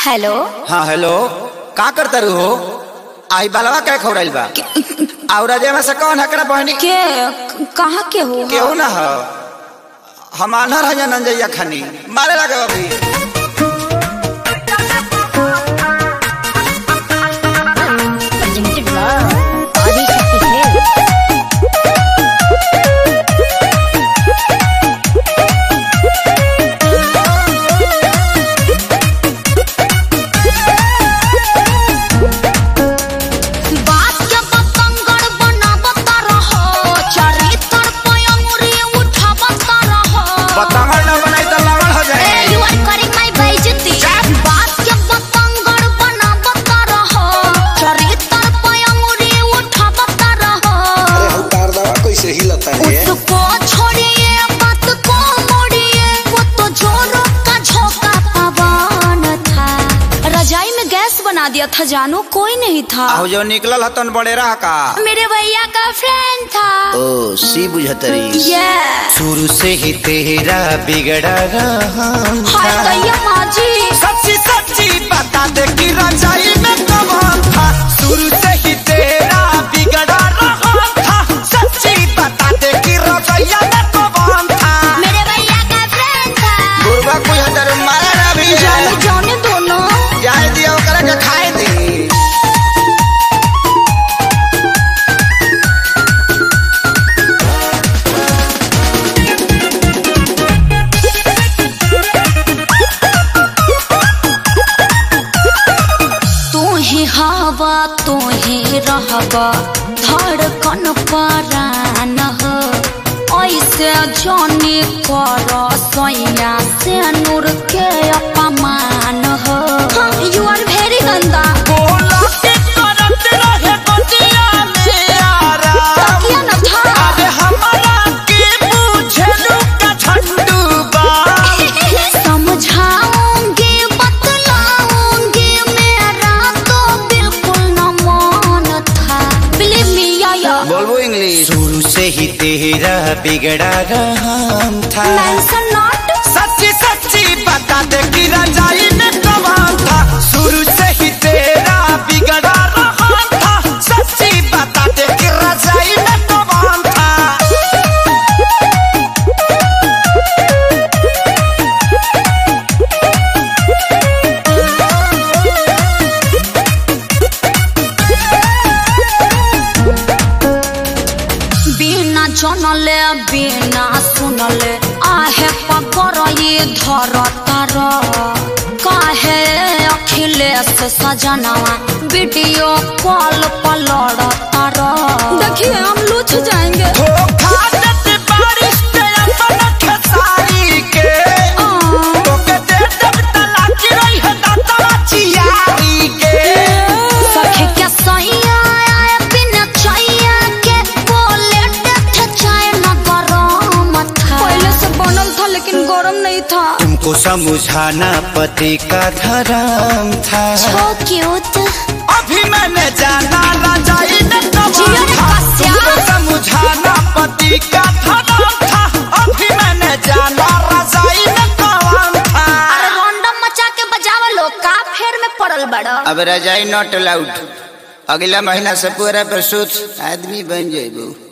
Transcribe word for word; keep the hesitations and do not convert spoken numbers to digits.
Hello. हाँ hello, का करता रू हो? आई बालवा क्या खौराइल बा? और अजय में से कौन हकरा बहनी के कहाँ के हो? केहू ना हो, हम आनर है नंजैया खानी मारे लगे अभी। बना दिया था, जानो कोई नहीं था। आओ जो निकलल हतन बड़े रहा का मेरे भैया का फ्रेंड था। ओ सी बुझतरी। शुरू से ही तेरा बिगड़ा रहा था। सच्ची सच्ची बता दे कि रजाई में कौन था। शुरू से ही तेरा बिगड़ा रहा था। सच्ची बता दे कि रजाइया में कौन था। मेरे भैया का फ्रेंड था। बुरबा कोई हदर मारा ना भी जाने जाने दोनों जाए दिया ओकरा के खाए दे। हवा तो ही रहबा धड़कन परान हो। ऐसे जाने कर सोया से नूर के अपमान हो। यू आर वेरी गंदा। शुरू से ही तेरा बिगड़ा रहा था। सच्ची सच्ची बता दे कि रजाई में कौन था। शुरू से ही तेरा बिगड़ा रहा था। सच्ची बता दे कि रजाई में कौन था। बिना जनले बिना सुनले आहे पकर ये धर तार। काहे अखिलेश सजनवा वीडियो कॉल पर लड़ तार। देखिए हम लूच जाएंगे। तुमको समझाना पति का धर्म था। So cute। अभी मैंने जाना रजाई में कौन था। तुमको समझाना पति का धर्म था। अभी मैंने जाना रजाई में कौन था। अरे रैंडम मचा के बजावा लो का फेर में पड़ल बड़ा। अब रजाई नॉट अलाउड। अगला महीना से पूरा प्रसूत आदमी बन जाएगो।